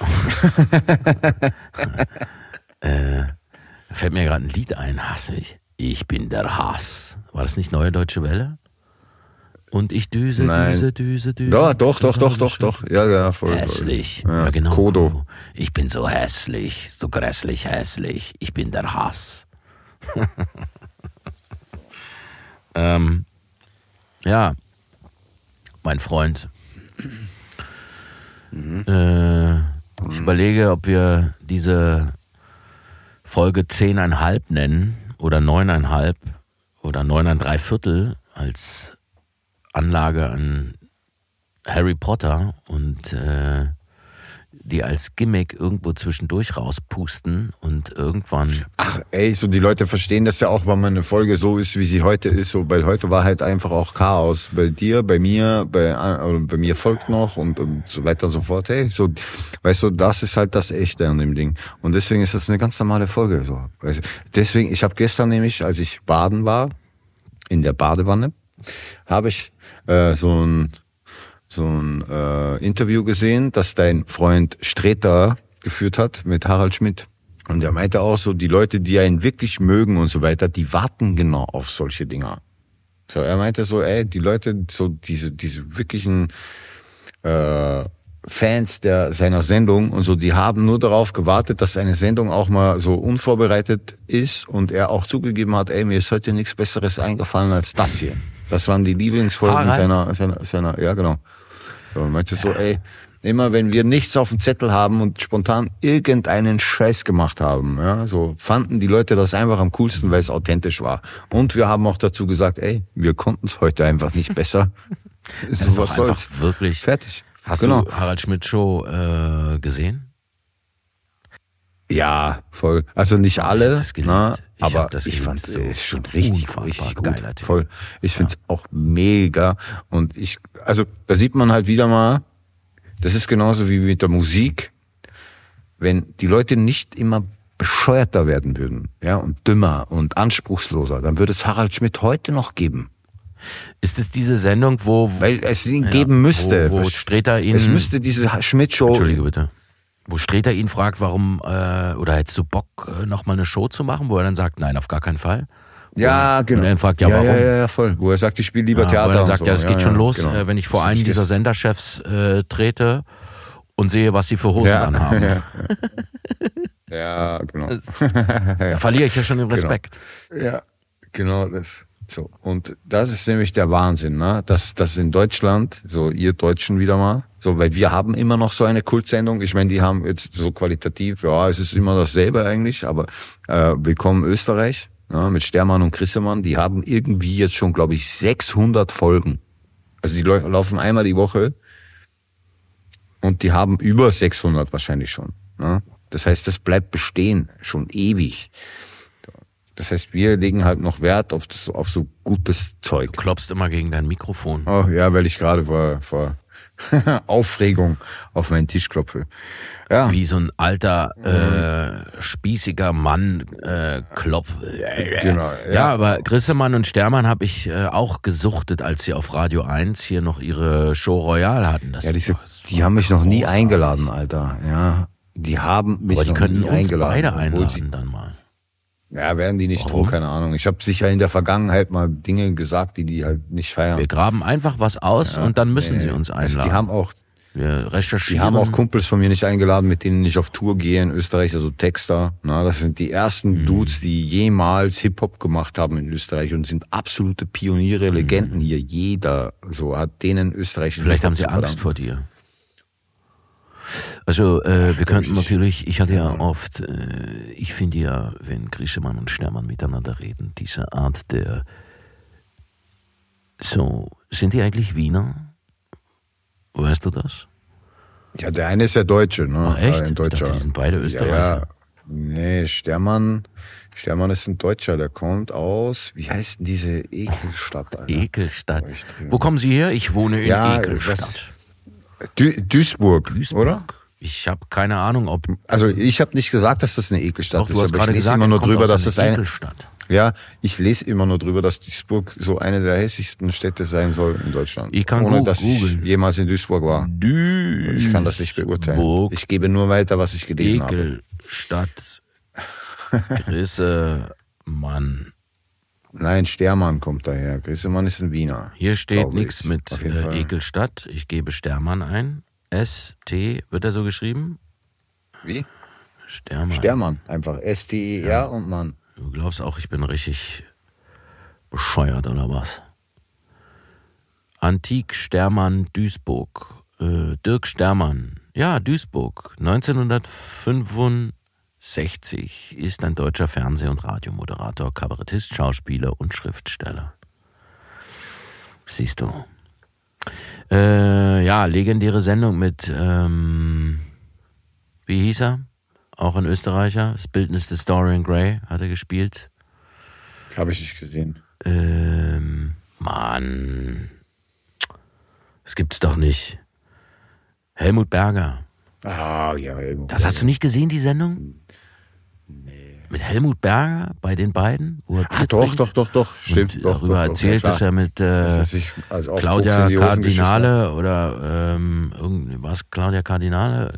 Fällt mir gerade ein Lied ein, Hass mich. Ich bin der Hass. War das nicht Neue Deutsche Welle? Und ich düse. Ja, doch. Ja, voll. Hässlich. Ja, genau. Kodo. Ich bin so hässlich, so grässlich hässlich. Ich bin der Hass. Ja, mein Freund. Ich überlege, ob wir diese Folge 10,5 nennen oder 9,5 oder 9,75 als Anlage an Harry Potter und die als Gimmick irgendwo zwischendurch rauspusten und irgendwann... Ach, ey, so die Leute verstehen das ja auch, weil meine Folge so ist, wie sie heute ist, so, weil heute war halt einfach auch Chaos. Bei dir, bei mir, bei mir folgt noch und so weiter und so fort. Hey, so, weißt du, das ist halt das Echte an dem Ding. Und deswegen ist das eine ganz normale Folge, so. Weißt du? Deswegen, ich habe gestern nämlich, als ich baden war, in der Badewanne, habe ich so ein Interview gesehen, das dein Freund Streter geführt hat mit Harald Schmidt. Und er meinte auch so, die Leute, die einen wirklich mögen und so weiter, die warten genau auf solche Dinger. So, er meinte so, ey, die Leute, so diese wirklichen Fans seiner Sendung und so, die haben nur darauf gewartet, dass seine Sendung auch mal so unvorbereitet ist und er auch zugegeben hat, ey, mir ist heute nichts Besseres eingefallen als das hier. Das waren die Lieblingsfolgen seiner, ja genau. So, meinte so, ey, immer wenn wir nichts auf dem Zettel haben und spontan irgendeinen Scheiß gemacht haben, ja, so fanden die Leute das einfach am coolsten, weil es authentisch war. Und wir haben auch dazu gesagt, ey, wir konnten es heute einfach nicht besser. Das ist auch einfach wirklich fertig. Hast du Harald Schmidt Show gesehen? Ja, voll. Also nicht alle, aber ich fand so es schon richtig gut. Geiler Typ. Voll. Ich find's auch mega und also da sieht man halt wieder mal, das ist genauso wie mit der Musik, wenn die Leute nicht immer bescheuerter werden würden, ja, und dümmer und anspruchsloser, dann würde es Harald Schmidt heute noch geben. Ist es diese Sendung, weil es ihn geben müsste. Wo Streter ihn... Es müsste diese Schmidt-Show... Entschuldige bitte. Wo Streter ihn fragt, warum, oder hättest du Bock, nochmal eine Show zu machen? Wo er dann sagt, nein, auf gar keinen Fall. Ja, genau. Und er fragt, warum? Ja, voll. Wo er sagt, ich spiele lieber Theater. Wo er dann sagt, so. ja, es geht schon los, genau. Wenn ich vor einen dieser Senderchefs trete und sehe, was sie für Hosen anhaben. Ja, genau. Da verliere ich ja schon den Respekt. Genau. Ja, genau das. So. Und das ist nämlich der Wahnsinn, ne? Dass in Deutschland, so ihr Deutschen wieder mal, so, weil wir haben immer noch so eine Kultsendung. Ich meine, die haben jetzt so qualitativ, ja, es ist immer dasselbe eigentlich, aber Willkommen Österreich, ja, mit Stermann und Grissemann, die haben irgendwie jetzt schon, glaube ich, 600 Folgen. Also die laufen einmal die Woche und die haben über 600 wahrscheinlich schon. Ne? Das heißt, das bleibt bestehen, schon ewig. Das heißt, wir legen halt noch Wert auf so gutes Zeug. Du klopfst immer gegen dein Mikrofon. Oh ja, weil ich gerade vor Aufregung auf meinen Tisch klopfe. Ja. Wie so ein alter, spießiger Mann klopft. Genau, ja, aber Grissemann und Stermann habe ich auch gesuchtet, als sie auf Radio 1 hier noch ihre Show Royal hatten. Das die haben mich noch nie eingeladen, Alter. Ja, die haben mich noch nie eingeladen. Aber die könnten uns beide einladen dann mal. Ja, werden die nicht tun, keine Ahnung. Ich habe sicher in der Vergangenheit mal Dinge gesagt, die halt nicht feiern. Wir graben einfach was aus und dann müssen sie uns einladen. Also die haben auch, Wir Die recherchieren. haben auch Kumpels von mir nicht eingeladen, mit denen ich auf Tour gehe in Österreich, also Texter. Na, das sind die ersten Dudes, die jemals Hip-Hop gemacht haben in Österreich und sind absolute Pioniere, Legenden hier. Jeder so hat denen österreichischen Vielleicht haben sie Hip-Hop zu Angst verdanken. vor dir. Also wir könnten natürlich, ich hatte ja oft, ich finde ja, wenn Grissemann und Stermann miteinander reden, diese Art der, so, sind die eigentlich Wiener? Weißt du das? Ja, der eine ist ja Deutsche, ne? Ach, echt? Ein Deutscher. Ich dachte, die sind beide Österreicher. Ja. Nee, Stermann ist ein Deutscher, der kommt aus, wie heißt denn diese Ekelstadt, Alter? Ekelstadt. Wo kommen Sie her? Ich wohne in Ekelstadt. Duisburg, oder? Ich habe keine Ahnung, ob... Also ich habe nicht gesagt, dass das eine Ekelstadt Doch, du hast ist, aber gerade ich lese gesagt, immer nur er kommt drüber, aus dass einer das eine... Ekelstadt. Ja, ich lese immer nur drüber, dass Duisburg so eine der hässlichsten Städte sein soll in Deutschland. Ich kann ohne dass googeln. ich jemals in Duisburg war. Ich kann das nicht beurteilen. Ich gebe nur weiter, was ich gelesen habe. Ekelstadt. Grissemann. Nein, Stermann kommt daher. Grissemann ist ein Wiener. Hier steht glaube nichts ich. mit Auf jeden Fall. Ekelstadt. Ich gebe Stermann ein. S-T, wird er so geschrieben? Wie? Stermann. Stermann, einfach S-T-E-R und Mann. Du glaubst auch, ich bin richtig bescheuert oder was? Antik Stermann Duisburg. Dirk Stermann. Ja, Duisburg. 1965 ist ein deutscher Fernseh- und Radiomoderator, Kabarettist, Schauspieler und Schriftsteller. Siehst du. Ja, legendäre Sendung mit, wie hieß er? Auch ein Österreicher. Das Bildnis des Dorian Gray hat er gespielt. Habe ich nicht gesehen. Mann. Das gibt's doch nicht. Helmut Berger. Ah, ja. Das hast du nicht gesehen, die Sendung? Nee. Mit Helmut Berger bei den beiden? Wo er Bier trinkt Doch. Stimmt. und darüber erzählt, dass er mit Claudia Cardinale oder was Claudia Cardinale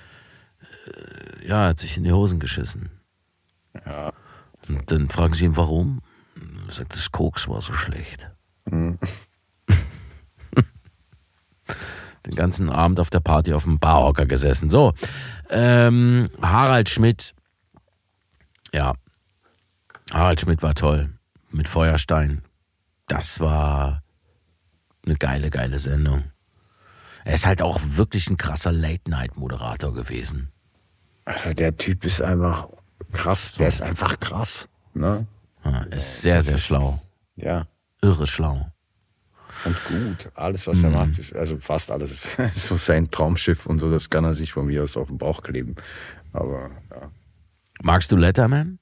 ja, hat sich in die Hosen geschissen. Ja. Und dann fragen sie ihn, warum? Er sagt, das Koks war so schlecht. Den ganzen Abend auf der Party auf dem Barhocker gesessen. So, Harald Schmidt. Ja, Harald Schmidt war toll. Mit Feuerstein. Das war eine geile Sendung. Er ist halt auch wirklich ein krasser Late-Night-Moderator gewesen. Der Typ ist einfach krass. Der ist einfach krass. Ne? Ja, ist sehr schlau. Ja. Irre schlau. Und gut. Alles, was er macht, ist, also fast alles, ist so sein Traumschiff und so, das kann er sich von mir aus auf den Bauch kleben. Aber, ja. Magst du Letterman?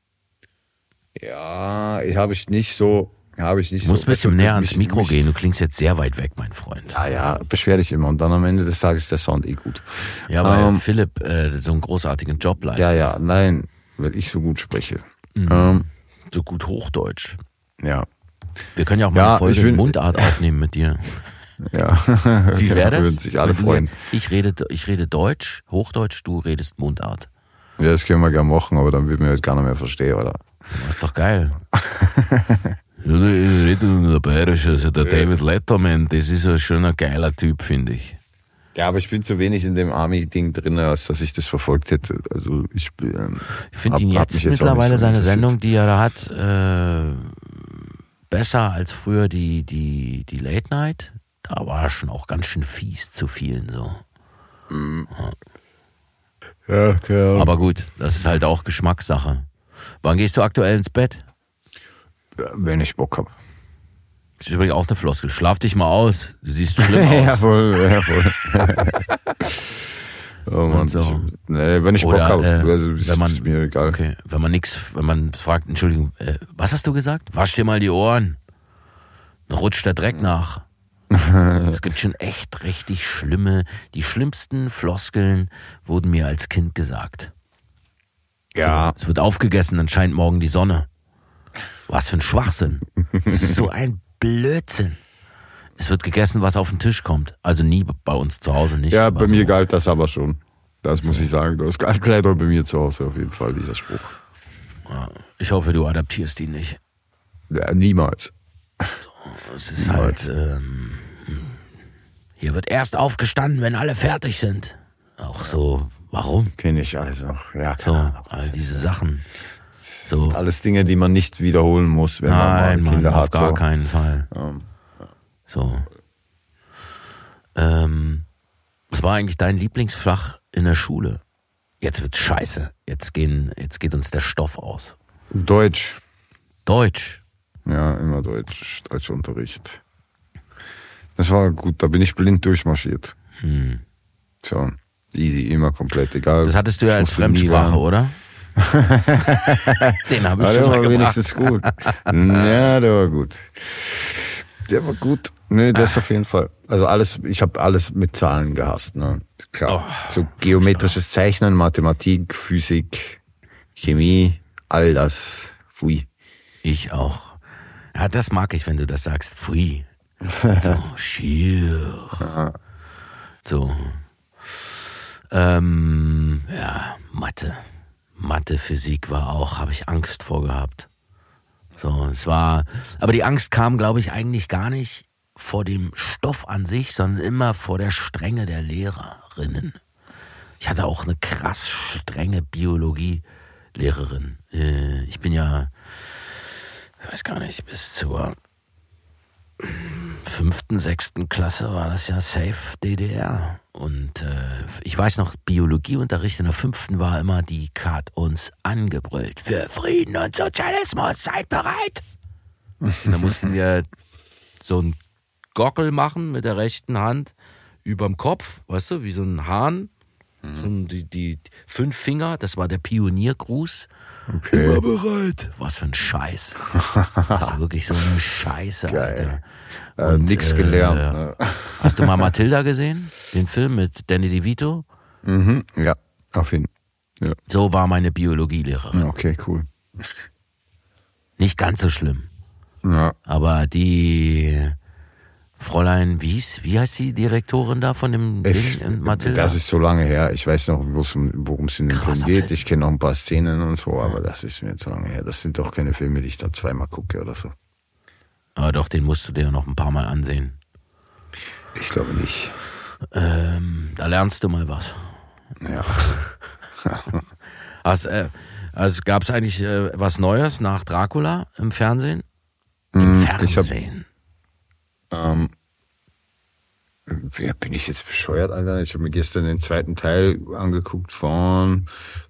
Ja, habe ich nicht so. Du musst ein bisschen näher ans Mikro gehen. Du klingst jetzt sehr weit weg, mein Freund. Ja, beschwer dich immer. Und dann am Ende des Tages ist der Sound gut. Ja, weil Philipp so einen großartigen Job leistet. Ja, nein, weil ich so gut spreche. So gut Hochdeutsch. Ja. Wir können ja auch mal eine Folge in Mundart aufnehmen mit dir. Ja. Wie wäre das? Würden sich alle freuen. Ich rede Deutsch, Hochdeutsch, du redest Mundart. Ja, das können wir gerne machen, aber dann würden wir halt gar nicht mehr verstehen, oder? Das ist doch geil. Ja, ich rede nur bayerisch, also der David Letterman, das ist schon ein geiler Typ, finde ich. Ja, aber ich bin zu wenig in dem Army-Ding drin, als dass ich das verfolgt hätte. Also ich finde ihn jetzt mittlerweile so seine Sendung, die er da hat, besser als früher die Late Night. Da war er schon auch ganz schön fies zu vielen so. Ja, klar. Aber gut, das ist halt auch Geschmackssache. Wann gehst du aktuell ins Bett? Wenn ich Bock habe. Das ist übrigens auch eine Floskel. Schlaf dich mal aus. Du siehst schlimm aus. Ja, voll. Oh Mann, so. Wenn ich Bock habe, wenn man, ist mir egal. Okay, wenn man fragt, Entschuldigung, was hast du gesagt? Wasch dir mal die Ohren. Dann rutscht der Dreck nach. Es gibt schon echt richtig die schlimmsten Floskeln wurden mir als Kind gesagt. Ja. So, es wird aufgegessen, dann scheint morgen die Sonne. Was für ein Schwachsinn. Das ist so ein Blödsinn. Es wird gegessen, was auf den Tisch kommt. Also nie bei uns zu Hause nicht. Ja, bei mir galt das aber schon. Das muss ich sagen. Das galt leider bei mir zu Hause auf jeden Fall, dieser Spruch. Ich hoffe, du adaptierst ihn nicht. Ja, niemals. Es ist halt, Hier wird erst aufgestanden, wenn alle fertig sind. Auch so, warum? Kenne ich alles noch. Ja, So, keine Ahnung. all diese Sachen. So. Alles Dinge, die man nicht wiederholen muss, wenn Nein, man mal Kinder Mann, auf hat. gar So. keinen Fall. So. Was war eigentlich dein Lieblingsfach in der Schule? Jetzt wird's scheiße. Jetzt geht uns der Stoff aus. Deutsch. Deutsch. Ja, immer Deutsch. Deutschunterricht. Das war gut, da bin ich blind durchmarschiert. So, easy, immer komplett, egal. Das hattest du ja Ich als musste nie Fremdsprache, lernen. oder? Den habe ich Ja, schon der mal war gebracht. wenigstens gut. Ja, der war gut. Der war gut. Nee, das auf jeden Fall. Also ich habe alles mit Zahlen gehasst. Ne? Klar. So geometrisches Zeichnen, Mathematik, Physik, Chemie, all das. Pfui. Ich auch. Ja, das mag ich, wenn du das sagst. Pfui. So, schier. So. Ja, Mathe. Mathe, Physik war auch, habe ich Angst vor gehabt. So, aber die Angst kam, glaube ich, eigentlich gar nicht vor dem Stoff an sich, sondern immer vor der Strenge der Lehrerinnen. Ich hatte auch eine krass strenge Biologielehrerin. Ich bin ja, ich weiß gar nicht, bis zur 5., 6. Klasse war das ja safe DDR. Und ich weiß noch, Biologieunterricht in der 5. war immer, die hat uns angebrüllt. Für Frieden und Sozialismus, seid bereit! Und da mussten wir so ein Gockel machen mit der rechten Hand überm Kopf, weißt du, wie so ein Hahn. So die 5 Finger, das war der Pioniergruß. Okay. Immer bereit. Was für ein Scheiß. Das ist wirklich so eine Scheiße, Geil. Alter. Nix gelernt. Ne? Hast du mal Matilda gesehen? Den Film mit Danny DeVito? Mhm. Ja, auf jeden Fall. Ja. So war meine Biologielehrerin. Okay, cool. Nicht ganz so schlimm. Ja. Aber die Fräulein, wie heißt die Direktorin da von dem Ding in Matilda? Das ist so lange her. Ich weiß noch, worum es in dem Krasser Film geht. Film. Ich kenne noch ein paar Szenen und so, aber das ist mir zu lange her. Das sind doch keine Filme, die ich da zweimal gucke oder so. Aber doch, den musst du dir noch ein paar Mal ansehen. Ich glaube nicht. Da lernst du mal was. Ja. Also gab es eigentlich was Neues nach Dracula im Fernsehen? Im Fernsehen. Ja, bin ich jetzt bescheuert, Alter? Ich habe mir gestern den 2. Teil angeguckt von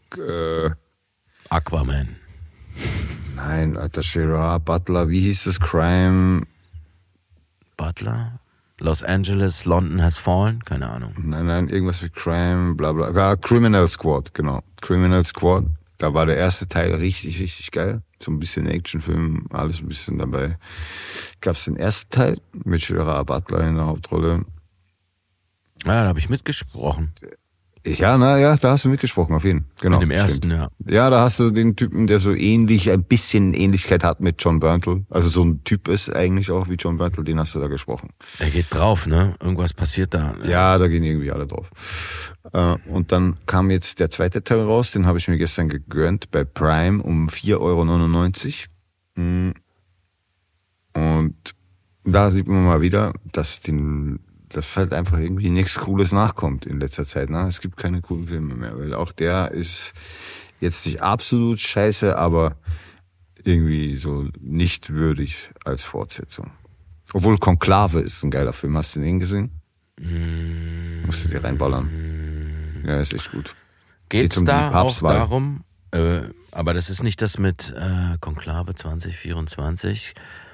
Aquaman. nein, Alter, Gerard Butler, wie hieß das? Crime? Butler? Los Angeles, London has fallen? Keine Ahnung. Nein, irgendwas mit Crime, bla bla. Ja, Criminal Squad, genau. Criminal Squad. Da war der erste Teil richtig, richtig geil. So ein bisschen Actionfilm, alles ein bisschen dabei. Gab's den ersten Teil mit Gerard Butler in der Hauptrolle. Ja, da habe ich mitgesprochen. Ja, da hast du mitgesprochen, auf jeden Fall. Genau. In dem ersten, stimmt. ja. Ja, da hast du den Typen, der so ein bisschen Ähnlichkeit hat mit John Bernthal. Also so ein Typ ist eigentlich auch wie John Bernthal, den hast du da gesprochen. Der geht drauf, ne? Irgendwas passiert da. Ja, da gehen irgendwie alle drauf. Und dann kam jetzt der 2. Teil raus, den habe ich mir gestern gegönnt bei Prime um 4,99 €. Und da sieht man mal wieder, dass halt einfach irgendwie nichts Cooles nachkommt in letzter Zeit. Ne? Es gibt keine coolen Filme mehr, weil auch der ist jetzt nicht absolut scheiße, aber irgendwie so nicht würdig als Fortsetzung. Obwohl Konklave ist ein geiler Film. Hast du den gesehen? Musst du dir reinballern. Ja, ist echt gut. Geht's um die da auch Papstwahl. darum, aber das ist nicht das mit Konklave 2024.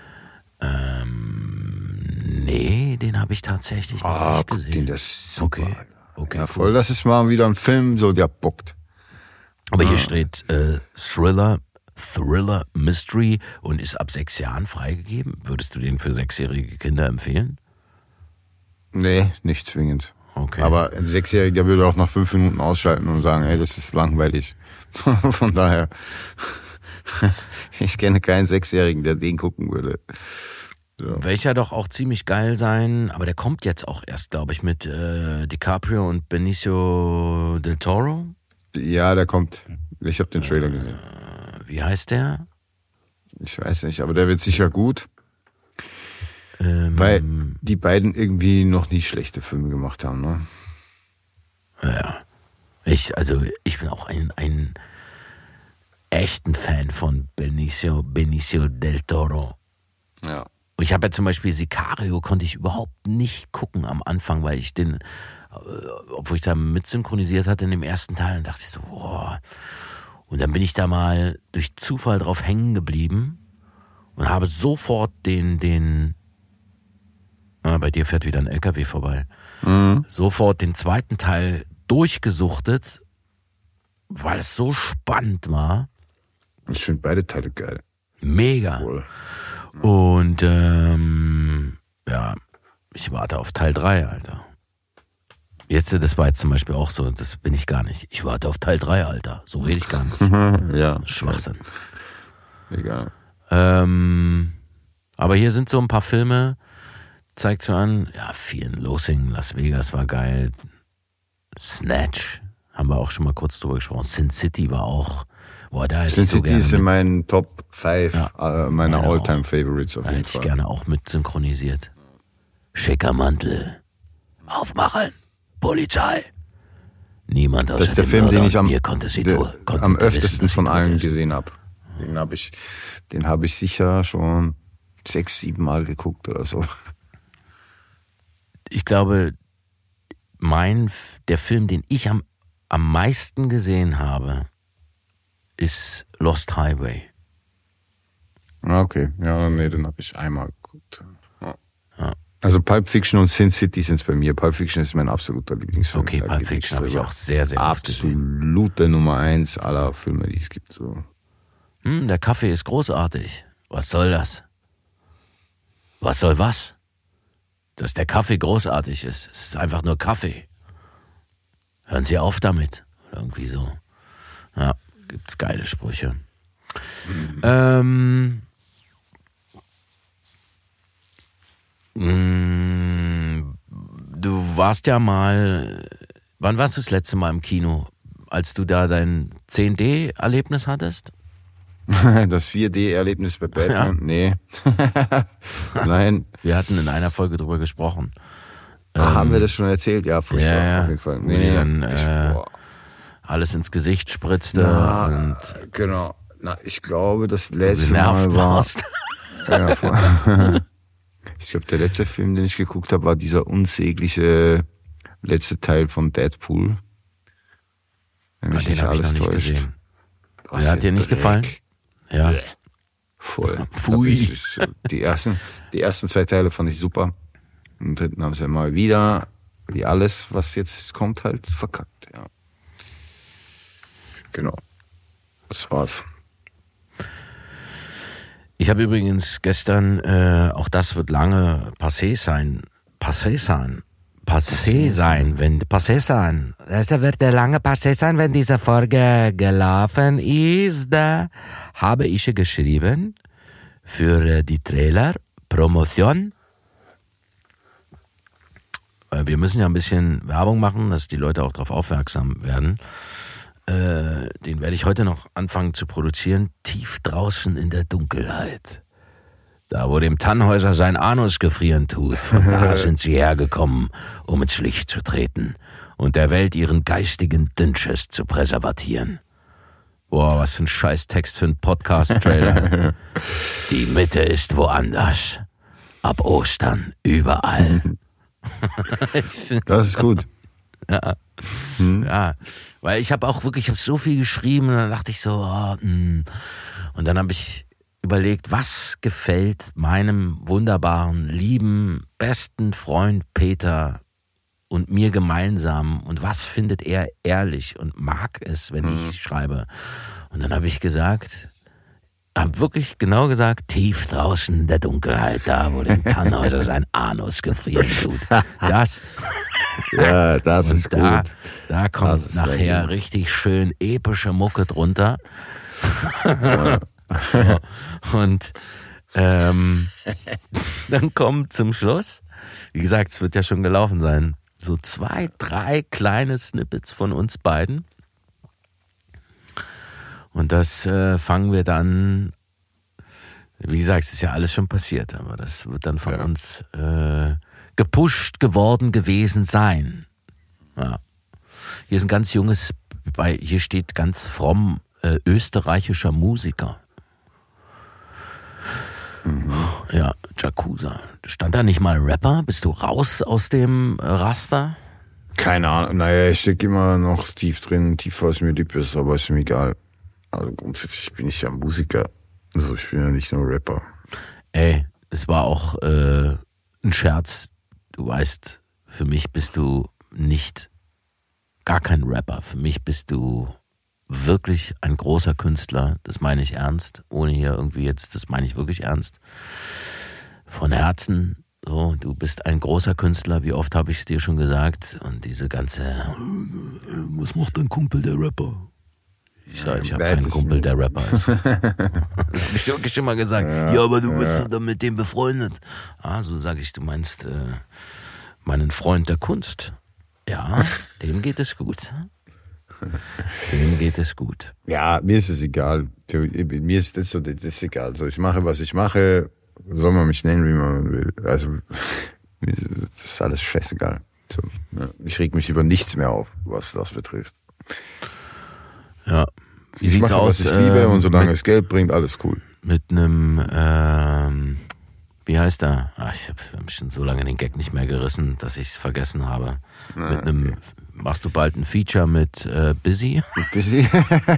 Nee, den habe ich tatsächlich noch nicht guck gesehen. den, das ist super. Okay, Ja, voll. Das ist mal wieder ein Film, so der bockt. Aber hier steht Thriller, Mystery und ist ab 6 Jahren freigegeben. Würdest du den für 6-jährige Kinder empfehlen? Nee, nicht zwingend. Okay. Aber ein 6-Jähriger würde auch nach 5 Minuten ausschalten und sagen, ey, das ist langweilig. Von daher, ich kenne keinen 6-Jährigen, der den gucken würde. So. Welcher doch auch ziemlich geil sein, aber der kommt jetzt auch erst, glaube ich, mit DiCaprio und Benicio del Toro. Ja, der kommt. Ich habe den Trailer gesehen. Wie heißt der? Ich weiß nicht, aber der wird sicher gut. Weil die beiden irgendwie noch nie schlechte Filme gemacht haben, ne? Ja. Ich bin auch ein echten Fan von Benicio del Toro. Ja. Ich habe ja zum Beispiel Sicario konnte ich überhaupt nicht gucken am Anfang, weil ich obwohl ich da mit synchronisiert hatte in dem ersten Teil, dann dachte ich so, boah. Und dann bin ich da mal durch Zufall drauf hängen geblieben und habe sofort bei dir fährt wieder ein LKW vorbei, sofort den zweiten Teil durchgesuchtet, weil es so spannend war. Ich finde beide Teile geil. Mega. Cool. Und ich warte auf Teil 3, Alter. Das war jetzt zum Beispiel auch so, das bin ich gar nicht. Ich warte auf Teil 3, Alter. So rede ich gar nicht. Ja. Schwachsinn. Egal. Aber hier sind so ein paar Filme, zeigt's mir an, ja, Fear and Loathing, Las Vegas war geil. Snatch, haben wir auch schon mal kurz drüber gesprochen. Sin City war auch, da hätte Sin ich so City gerne ist in meinen Top 5 meiner meine All-Time auch. Favorites auf Da jeden hätte ich Fall. gerne auch mit synchronisiert. Schicker Mantel, aufmachen, Polizei. Niemand außer Das ist der dem Film, Mörder den ich und mir konnte am wissen, öftesten dass sie von tot allen ist. gesehen habe. Den hab ich sicher schon 6, 7 Mal geguckt oder so. Ich glaube, der Film, den ich am meisten gesehen habe, ist Lost Highway. Okay, ja, nee, den habe ich einmal geguckt. Ja. Ja. Also Pulp Fiction und Sin City sind es bei mir. Pulp Fiction ist mein absoluter Lieblingsfilm. Okay, Da Pulp geht nichts Fiction habe ich drüber. auch sehr, sehr oft gesehen. Absolute Nummer 1 aller Filme, die es gibt. So. Der Kaffee ist großartig. Was soll das? Was soll was? Dass der Kaffee großartig ist. Es ist einfach nur Kaffee. Hören Sie auf damit. Oder irgendwie so. Ja, gibt's geile Sprüche. Du warst ja mal, wann warst du das letzte Mal im Kino? Als du da dein 10D-Erlebnis hattest? Das 4D-Erlebnis bei Batman? Ja. Nee. Nein. Wir hatten in einer Folge drüber gesprochen. Haben wir das schon erzählt? Ja, furchtbar, Ja. auf jeden Fall. Wo dir dann, boah. alles ins Gesicht spritzte und Genau. Ich glaube, das du letzte genervt Mal war... warst. Ja, ich glaube, der letzte Film, den ich geguckt habe, war dieser unsägliche letzte Teil von Deadpool. Wenn mich Den nicht habe ich alles noch nicht täuscht. gesehen. Was Der hat dir ein nicht Dreck. gefallen? Ja. Voll. Pfui. Die ersten 2 Teile fand ich super. Im dritten haben sie mal wieder, wie alles, was jetzt kommt, halt verkackt. Ja. Genau. Das war's. Ich habe übrigens gestern, auch das wird lange passé sein. Das wird lange passé sein, wenn diese Folge gelaufen ist. Da habe ich geschrieben für die Trailer-Promotion. Wir müssen ja ein bisschen Werbung machen, dass die Leute auch darauf aufmerksam werden. Den werde ich heute noch anfangen zu produzieren. Tief draußen in der Dunkelheit. Da, wo dem Tannhäuser sein Anus gefrieren tut, von da sind sie hergekommen, um ins Licht zu treten und der Welt ihren geistigen Dünnschiss zu präservatieren. Boah, was für ein Scheißtext für einen Podcast-Trailer. Die Mitte ist woanders. Ab Ostern überall. Das ist gut. Ja, weil ich habe so viel geschrieben und dann dachte ich so, und dann habe ich überlegt, was gefällt meinem wunderbaren, lieben, besten Freund Peter und mir gemeinsam und was findet er ehrlich und mag es, wenn ich schreibe. Und dann habe ich wirklich genau gesagt, tief draußen in der Dunkelheit, da wo dem Tannhäuser sein Anus gefrieren tut. Das Ja, das ist und gut. da kommt Das ist nachher gut. richtig schön epische Mucke drunter. So, und dann kommt zum Schluss, wie gesagt, es wird ja schon gelaufen sein, so 2, 3 kleine Snippets von uns beiden. Und das fangen wir dann, wie gesagt, es ist ja alles schon passiert, aber das wird dann von uns gepusht geworden gewesen sein. Ja. Hier ist ein ganz junges, hier steht ganz fromm österreichischer Musiker. Ja, Jakuza. Stand da nicht mal Rapper? Bist du raus aus dem Raster? Keine Ahnung. Naja, ich stecke immer noch tief drin, tiefer als mir lieb ist, aber ist mir egal. Also grundsätzlich bin ich ja Musiker. Also ich bin ja nicht nur Rapper. Ey, es war auch ein Scherz. Du weißt, für mich bist du nicht gar kein Rapper. Für mich bist du wirklich ein großer Künstler. Das meine ich ernst. Ohne hier irgendwie jetzt, das meine ich wirklich ernst. Von Herzen. So, du bist ein großer Künstler. Wie oft habe ich es dir schon gesagt? Und diese ganze, was macht dein Kumpel, der Rapper? Ich sage, ich habe keinen Kumpel, der Rapper ist. Das habe ich wirklich schon mal gesagt. Ja, aber du bist doch mit dem befreundet. Ah, so sage ich, du meinst meinen Freund der Kunst. Ja, dem geht es gut. Dem geht es gut. Ja, mir ist es egal. Mir ist das ist egal. Also ich mache, was ich mache. Soll man mich nennen, wie man will. Also das ist alles scheißegal. So, ja. Ich reg mich über nichts mehr auf, was das betrifft. Ja. Wie ich sieht's mache, aus? Was ich liebe, und solange es Geld bringt, alles cool. Mit einem, wie heißt er? Ich habe schon so lange den Gag nicht mehr gerissen, dass ich es vergessen habe. Mit einem, machst du bald ein Feature mit Busy? Mit Busy?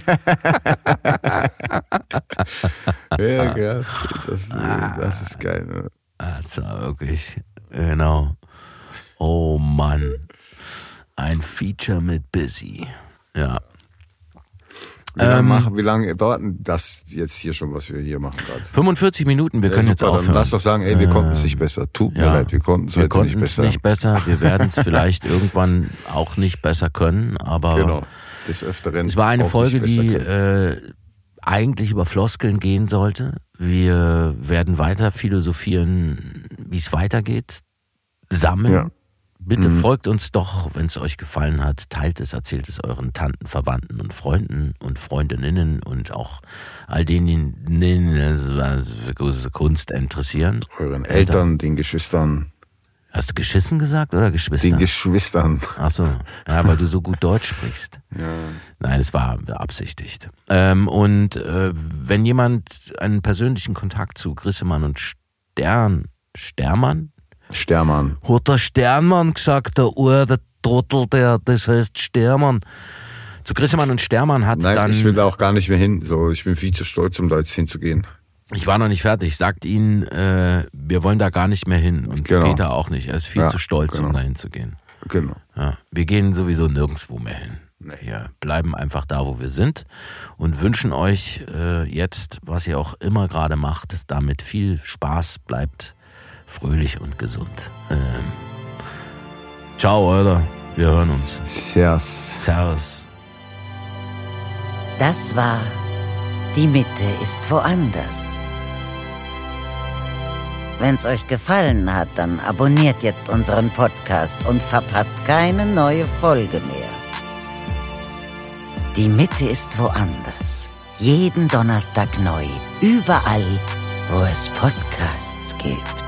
Ja, das ist geil. Ne? Das war wirklich, genau. Oh Mann. Ein Feature mit Busy. Ja. Wie lange dauert das jetzt hier schon, was wir hier machen gerade? 45 Minuten, wir können super, jetzt aufhören. Dann lass doch sagen, ey, wir konnten es nicht besser. Tut mir leid, wir konnten es heute nicht besser. Nicht besser. Wir werden es vielleicht irgendwann auch nicht besser können, aber genau, des Öfteren. Es war eine Folge, die eigentlich über Floskeln gehen sollte. Wir werden weiter philosophieren, wie es weitergeht, sammeln. Ja. Bitte folgt uns doch, wenn es euch gefallen hat, teilt es, erzählt es euren Tanten, Verwandten und Freunden und Freundinnen und auch all denen, die Kunst interessieren. Euren Eltern, den Geschwistern. Hast du geschissen gesagt oder Geschwister? Den Geschwistern. Ach so, ja, weil du so gut Deutsch sprichst. Ja. Nein, es war beabsichtigt. Wenn jemand einen persönlichen Kontakt zu Grissemann und Stermann? Hat der Sternmann gesagt, der Trottel, das heißt Stermann. Zu Grissemann und Stermann hat Nein, dann... ich will da auch gar nicht mehr hin. So, ich bin viel zu stolz, um da jetzt hinzugehen. Ich war noch nicht fertig. Sagt ihnen, wir wollen da gar nicht mehr hin. Und Peter auch nicht. Er ist viel zu stolz, um da hinzugehen. Genau. Ja, wir gehen sowieso nirgendwo mehr hin. Nee. Wir bleiben einfach da, wo wir sind und wünschen euch jetzt, was ihr auch immer gerade macht, damit viel Spaß, bleibt fröhlich und gesund. Ciao, Alter. Wir hören uns. Servus. Das war Die Mitte ist woanders. Wenn's euch gefallen hat, dann abonniert jetzt unseren Podcast und verpasst keine neue Folge mehr. Die Mitte ist woanders. Jeden Donnerstag neu. Überall, wo es Podcasts gibt.